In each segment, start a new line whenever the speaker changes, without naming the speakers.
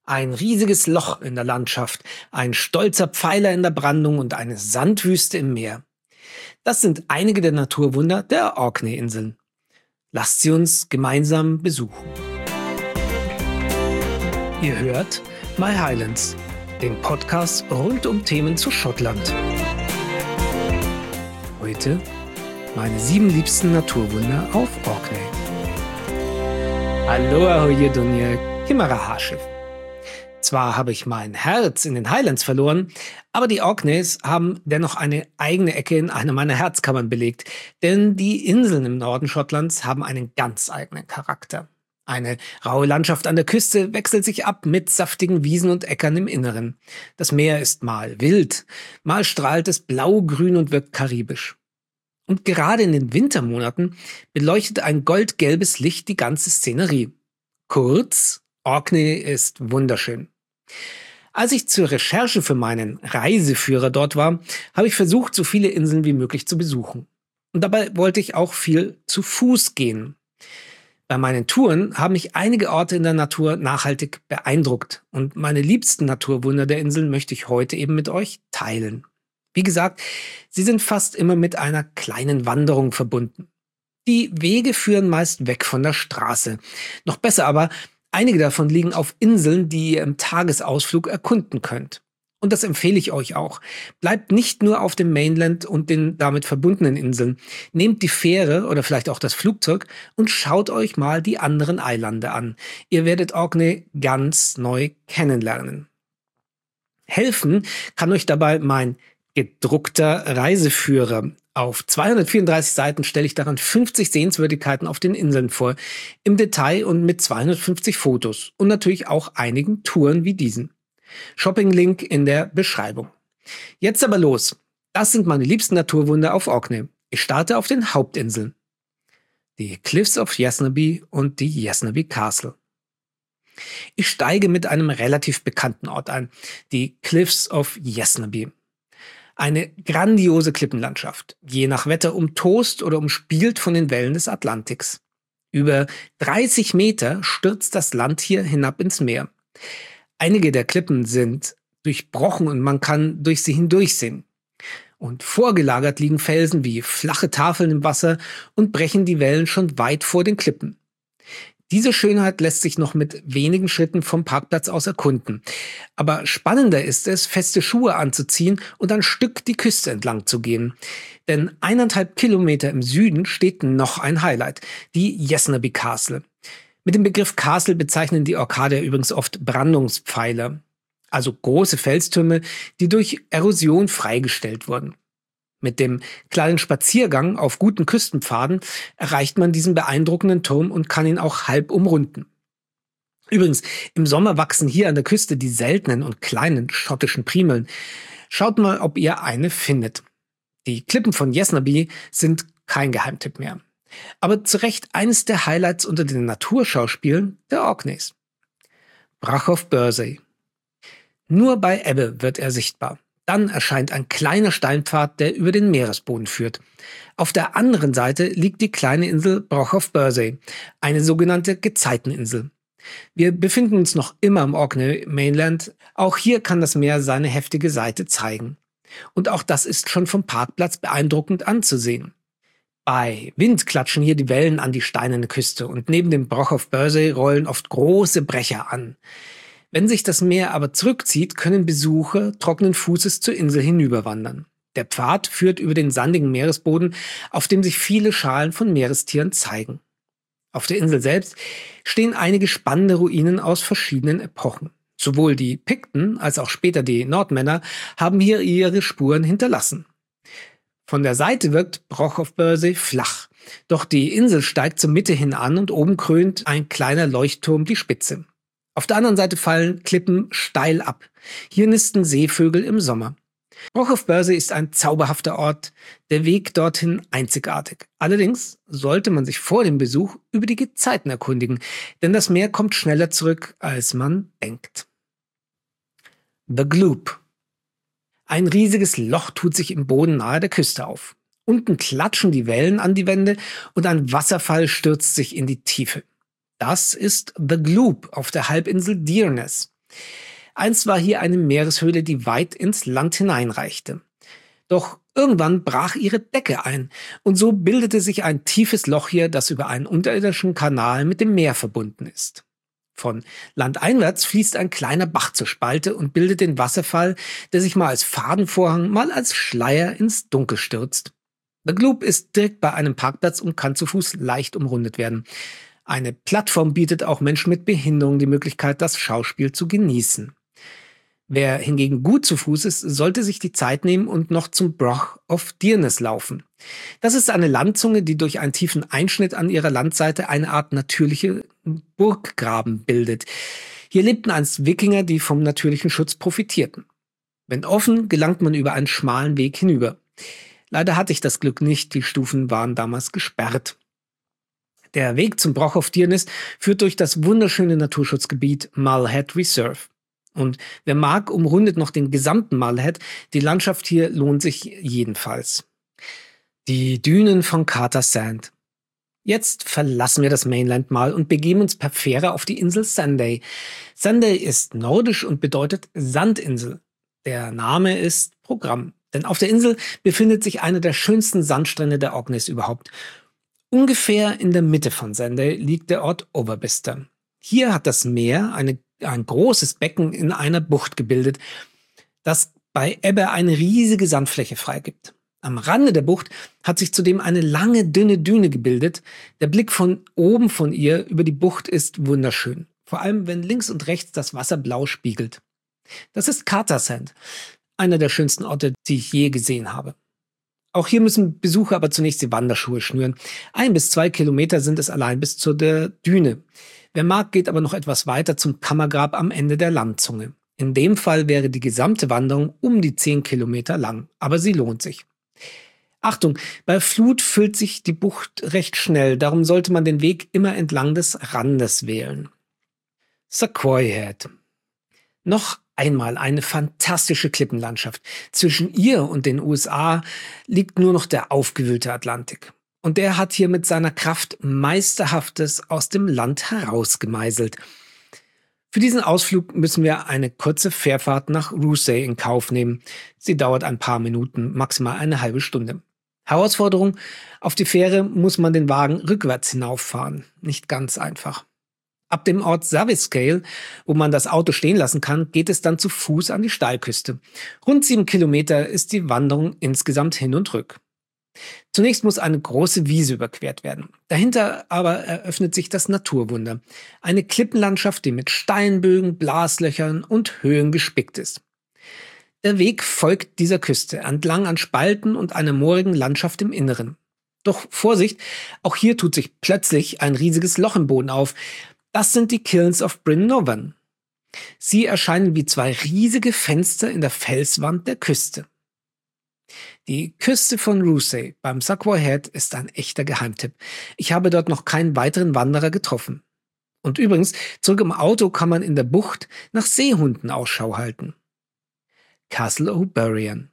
Ein riesiges Loch in der Landschaft, ein stolzer Pfeiler in der Brandung und eine Sandwüste im Meer. Das sind einige der Naturwunder der Orkney-Inseln. Lasst sie uns gemeinsam besuchen. Ihr hört My Highlands, den Podcast rund um Themen zu Schottland. Heute meine 7 liebsten Naturwunder auf Orkney. Aloha hoye dunye, Kimara Harschiff. Zwar habe ich mein Herz in den Highlands verloren, aber die Orkneys haben dennoch eine eigene Ecke in einer meiner Herzkammern belegt, denn die Inseln im Norden Schottlands haben einen ganz eigenen Charakter. Eine raue Landschaft an der Küste wechselt sich ab mit saftigen Wiesen und Äckern im Inneren. Das Meer ist mal wild, mal strahlt es blau-grün und wirkt karibisch. Und gerade in den Wintermonaten beleuchtet ein goldgelbes Licht die ganze Szenerie. Kurz, Orkney ist wunderschön. Als ich zur Recherche für meinen Reiseführer dort war, habe ich versucht, so viele Inseln wie möglich zu besuchen. Und dabei wollte ich auch viel zu Fuß gehen. Bei meinen Touren haben mich einige Orte in der Natur nachhaltig beeindruckt. Und meine liebsten Naturwunder der Inseln möchte ich heute eben mit euch teilen. Wie gesagt, sie sind fast immer mit einer kleinen Wanderung verbunden. Die Wege führen meist weg von der Straße. Noch besser aber, einige davon liegen auf Inseln, die ihr im Tagesausflug erkunden könnt. Und das empfehle ich euch auch. Bleibt nicht nur auf dem Mainland und den damit verbundenen Inseln. Nehmt die Fähre oder vielleicht auch das Flugzeug und schaut euch mal die anderen Eilande an. Ihr werdet Orkney ganz neu kennenlernen. Helfen kann euch dabei mein gedruckter Reiseführer. Auf 234 Seiten stelle ich daran 50 Sehenswürdigkeiten auf den Inseln vor, im Detail und mit 250 Fotos und natürlich auch einigen Touren wie diesen. Shopping-Link in der Beschreibung. Jetzt aber los. Das sind meine liebsten Naturwunder auf Orkney. Ich starte auf den Hauptinseln. Die Cliffs of Yasnaby und die Yasnaby Castle. Ich steige mit einem relativ bekannten Ort ein. Die Cliffs of Yasnaby. Eine grandiose Klippenlandschaft, je nach Wetter umtost oder umspielt von den Wellen des Atlantiks. Über 30 Meter stürzt das Land hier hinab ins Meer. Einige der Klippen sind durchbrochen und man kann durch sie hindurchsehen. Und vorgelagert liegen Felsen wie flache Tafeln im Wasser und brechen die Wellen schon weit vor den Klippen. Diese Schönheit lässt sich noch mit wenigen Schritten vom Parkplatz aus erkunden. Aber spannender ist es, feste Schuhe anzuziehen und ein Stück die Küste entlang zu gehen. Denn 1,5 Kilometer im Süden steht noch ein Highlight, die Yasnaby Castle. Mit dem Begriff Castle bezeichnen die Orkader übrigens oft Brandungspfeiler, also große Felstürme, die durch Erosion freigestellt wurden. Mit dem kleinen Spaziergang auf guten Küstenpfaden erreicht man diesen beeindruckenden Turm und kann ihn auch halb umrunden. Übrigens, im Sommer wachsen hier an der Küste die seltenen und kleinen schottischen Primeln. Schaut mal, ob ihr eine findet. Die Klippen von Yasnaby sind kein Geheimtipp mehr. Aber zu Recht eines der Highlights unter den Naturschauspielen der Orkneys. Brach of Bursey. Nur bei Ebbe wird er sichtbar. Dann erscheint ein kleiner Steinpfad, der über den Meeresboden führt. Auf der anderen Seite liegt die kleine Insel Brach of Bursey, eine sogenannte Gezeiteninsel. Wir befinden uns noch immer am Orkney Mainland. Auch hier kann das Meer seine heftige Seite zeigen. Und auch das ist schon vom Parkplatz beeindruckend anzusehen. Bei Wind klatschen hier die Wellen an die steinerne Küste und neben dem Brach of Bursey rollen oft große Brecher an. Wenn sich das Meer aber zurückzieht, können Besucher trockenen Fußes zur Insel hinüberwandern. Der Pfad führt über den sandigen Meeresboden, auf dem sich viele Schalen von Meerestieren zeigen. Auf der Insel selbst stehen einige spannende Ruinen aus verschiedenen Epochen. Sowohl die Pikten als auch später die Nordmänner haben hier ihre Spuren hinterlassen. Von der Seite wirkt Brach of Bursey flach, doch die Insel steigt zur Mitte hin an und oben krönt ein kleiner Leuchtturm die Spitze. Auf der anderen Seite fallen Klippen steil ab. Hier nisten Seevögel im Sommer. Brach of Bursey ist ein zauberhafter Ort, der Weg dorthin einzigartig. Allerdings sollte man sich vor dem Besuch über die Gezeiten erkundigen, denn das Meer kommt schneller zurück, als man denkt. The Gloop. Ein riesiges Loch tut sich im Boden nahe der Küste auf. Unten klatschen die Wellen an die Wände und ein Wasserfall stürzt sich in die Tiefe. Das ist The Gloop auf der Halbinsel Deerness. Einst war hier eine Meereshöhle, die weit ins Land hineinreichte. Doch irgendwann brach ihre Decke ein und so bildete sich ein tiefes Loch hier, das über einen unterirdischen Kanal mit dem Meer verbunden ist. Von landeinwärts fließt ein kleiner Bach zur Spalte und bildet den Wasserfall, der sich mal als Fadenvorhang, mal als Schleier ins Dunkel stürzt. Der Gloop ist direkt bei einem Parkplatz und kann zu Fuß leicht umrundet werden. Eine Plattform bietet auch Menschen mit Behinderung die Möglichkeit, das Schauspiel zu genießen. Wer hingegen gut zu Fuß ist, sollte sich die Zeit nehmen und noch zum Broch of Dearness laufen. Das ist eine Landzunge, die durch einen tiefen Einschnitt an ihrer Landseite eine Art natürliche Burggraben bildet. Hier lebten einst Wikinger, die vom natürlichen Schutz profitierten. Wenn offen, gelangt man über einen schmalen Weg hinüber. Leider hatte ich das Glück nicht, die Stufen waren damals gesperrt. Der Weg zum Broch of Dearness führt durch das wunderschöne Naturschutzgebiet Mullhead Reserve. Und wer mag, umrundet noch den gesamten Mullhead. Die Landschaft hier lohnt sich jedenfalls. Die Dünen von Carter Sand. Jetzt verlassen wir das Mainland mal und begeben uns per Fähre auf die Insel Sanday. Sanday ist nordisch und bedeutet Sandinsel. Der Name ist Programm, denn auf der Insel befindet sich einer der schönsten Sandstrände der Orkneys überhaupt. Ungefähr in der Mitte von Sanday liegt der Ort Overbister. Hier hat das Meer ein großes Becken in einer Bucht gebildet, das bei Ebbe eine riesige Sandfläche freigibt. Am Rande der Bucht hat sich zudem eine lange, dünne Düne gebildet. Der Blick von oben von ihr über die Bucht ist wunderschön. Vor allem, wenn links und rechts das Wasser blau spiegelt. Das ist Carter Sand, einer der schönsten Orte, die ich je gesehen habe. Auch hier müssen Besucher aber zunächst die Wanderschuhe schnüren. 1 bis 2 Kilometer sind es allein bis zu der Düne. Wer mag, geht aber noch etwas weiter zum Kammergrab am Ende der Landzunge. In dem Fall wäre die gesamte Wanderung um die 10 Kilometer lang, aber sie lohnt sich. Achtung, bei Flut füllt sich die Bucht recht schnell, darum sollte man den Weg immer entlang des Randes wählen. Sequoia Head. Noch einmal eine fantastische Klippenlandschaft. Zwischen ihr und den USA liegt nur noch der aufgewühlte Atlantik. Und der hat hier mit seiner Kraft Meisterhaftes aus dem Land herausgemeißelt. Für diesen Ausflug müssen wir eine kurze Fährfahrt nach Rousay in Kauf nehmen. Sie dauert ein paar Minuten, maximal eine halbe Stunde. Herausforderung: Auf die Fähre muss man den Wagen rückwärts hinauffahren. Nicht ganz einfach. Ab dem Ort Saviscale, wo man das Auto stehen lassen kann, geht es dann zu Fuß an die Steilküste. Rund 7 Kilometer ist die Wanderung insgesamt hin und rück. Zunächst muss eine große Wiese überquert werden. Dahinter aber eröffnet sich das Naturwunder. Eine Klippenlandschaft, die mit Steinbögen, Blaslöchern und Höhen gespickt ist. Der Weg folgt dieser Küste, entlang an Spalten und einer moorigen Landschaft im Inneren. Doch Vorsicht, auch hier tut sich plötzlich ein riesiges Loch im Boden auf. Das sind die Kilns of Bryn Novan. Sie erscheinen wie 2 riesige Fenster in der Felswand der Küste. Die Küste von Rousay beim Sequoia Head ist ein echter Geheimtipp. Ich habe dort noch keinen weiteren Wanderer getroffen. Und übrigens, zurück im Auto kann man in der Bucht nach Seehunden Ausschau halten. Castle O'Brien.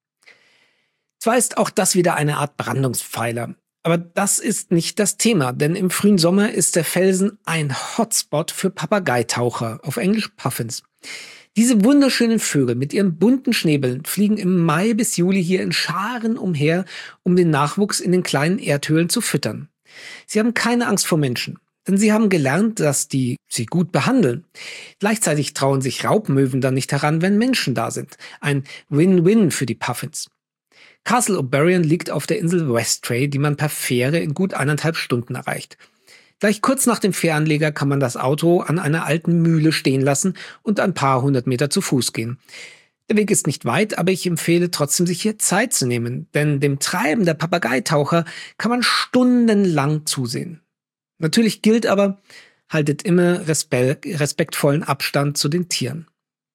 Zwar ist auch das wieder eine Art Brandungspfeiler, aber das ist nicht das Thema, denn im frühen Sommer ist der Felsen ein Hotspot für Papageitaucher, auf Englisch Puffins. Diese wunderschönen Vögel mit ihren bunten Schnäbeln fliegen im Mai bis Juli hier in Scharen umher, um den Nachwuchs in den kleinen Erdhöhlen zu füttern. Sie haben keine Angst vor Menschen, denn sie haben gelernt, dass die sie gut behandeln. Gleichzeitig trauen sich Raubmöwen dann nicht heran, wenn Menschen da sind. Ein Win-Win für die Puffins. Castle O'Brien liegt auf der Insel Westray, die man per Fähre in gut 1,5 Stunden erreicht. Gleich kurz nach dem Fähranleger kann man das Auto an einer alten Mühle stehen lassen und ein paar 100 Meter zu Fuß gehen. Der Weg ist nicht weit, aber ich empfehle trotzdem, sich hier Zeit zu nehmen, denn dem Treiben der Papageitaucher kann man stundenlang zusehen. Natürlich gilt aber, haltet immer respektvollen Abstand zu den Tieren.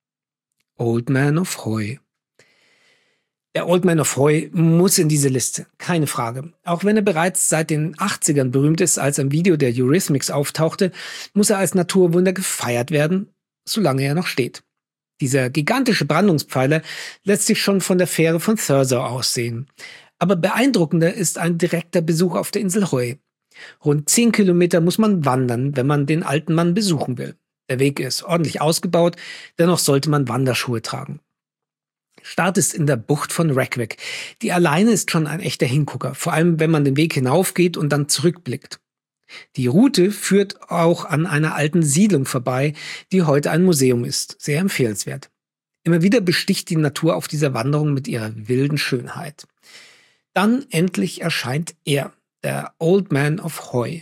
Old Man of Hoy. Der Old Man of Hoy muss in diese Liste, keine Frage. Auch wenn er bereits seit den 80ern berühmt ist, als ein Video der Eurythmics auftauchte, muss er als Naturwunder gefeiert werden, solange er noch steht. Dieser gigantische Brandungspfeiler lässt sich schon von der Fähre von Thurso aus sehen. Aber beeindruckender ist ein direkter Besuch auf der Insel Hoy. Rund 10 Kilometer muss man wandern, wenn man den alten Mann besuchen will. Der Weg ist ordentlich ausgebaut, dennoch sollte man Wanderschuhe tragen. Start ist in der Bucht von Reykjavik. Die alleine ist schon ein echter Hingucker, vor allem wenn man den Weg hinaufgeht und dann zurückblickt. Die Route führt auch an einer alten Siedlung vorbei, die heute ein Museum ist. Sehr empfehlenswert. Immer wieder besticht die Natur auf dieser Wanderung mit ihrer wilden Schönheit. Dann endlich erscheint er, der Old Man of Hoy.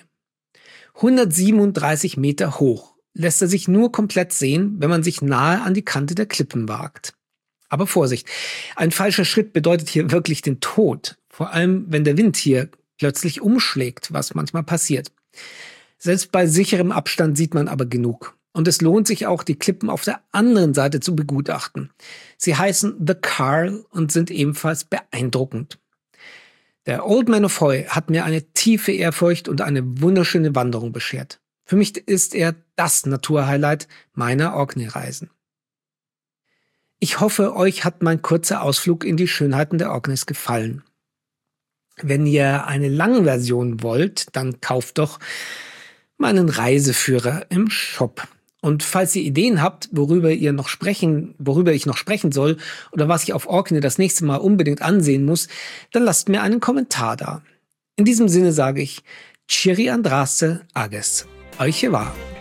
137 Meter hoch lässt er sich nur komplett sehen, wenn man sich nahe an die Kante der Klippen wagt. Aber Vorsicht, ein falscher Schritt bedeutet hier wirklich den Tod. Vor allem, wenn der Wind hier plötzlich umschlägt, was manchmal passiert. Selbst bei sicherem Abstand sieht man aber genug. Und es lohnt sich auch, die Klippen auf der anderen Seite zu begutachten. Sie heißen The Carl und sind ebenfalls beeindruckend. Der Old Man of Hoy hat mir eine tiefe Ehrfurcht und eine wunderschöne Wanderung beschert. Für mich ist er das Naturhighlight meiner Orkney-Reisen. Ich hoffe, euch hat mein kurzer Ausflug in die Schönheiten der Orkneys gefallen. Wenn ihr eine lange Version wollt, dann kauft doch meinen Reiseführer im Shop. Und falls ihr Ideen habt, worüber ich noch sprechen soll oder was ich auf Orkney das nächste Mal unbedingt ansehen muss, dann lasst mir einen Kommentar da. In diesem Sinne sage ich Chiri Andraste Ages. Euch war.